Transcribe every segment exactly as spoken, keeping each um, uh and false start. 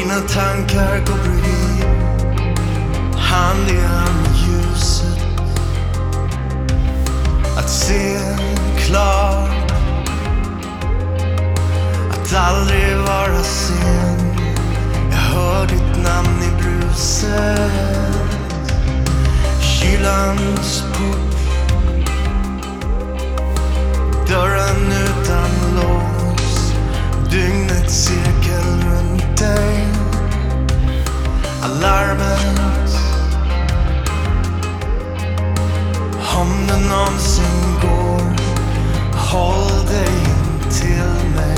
Mina tankar går bredvid, hand i hand med ljuset. Att se klart, att aldrig vara sen. Jag hör ditt namn i bruset. Kylans port, dörren utan lås. Dygnets cirkel runt dig. Alarmet, om det någonsin går, håll dig in till mig.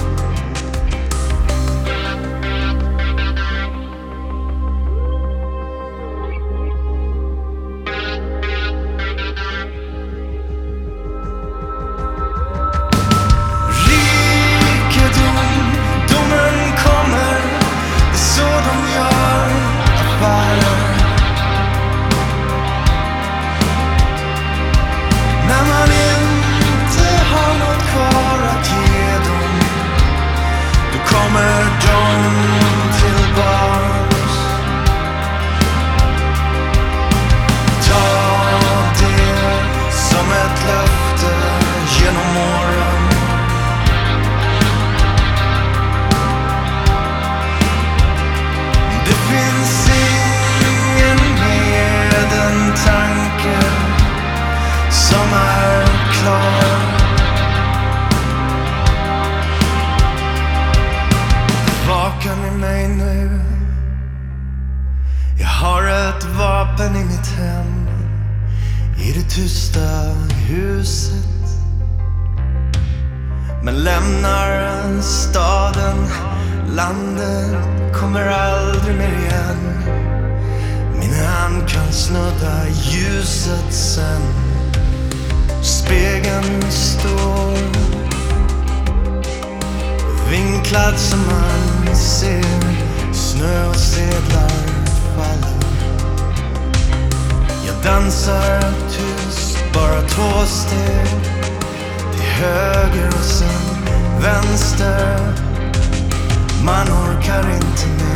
Jag har ett vapen i mitt hem, i det tysta huset. Men lämnar staden, landet kommer aldrig mer igen. Min hand kan snudda ljuset sen. Spegeln står vinklad som man ser. Snö och sedlar faller. Jag dansar tyst, bara två steg till höger och sen vänster. Man orkar inte mer.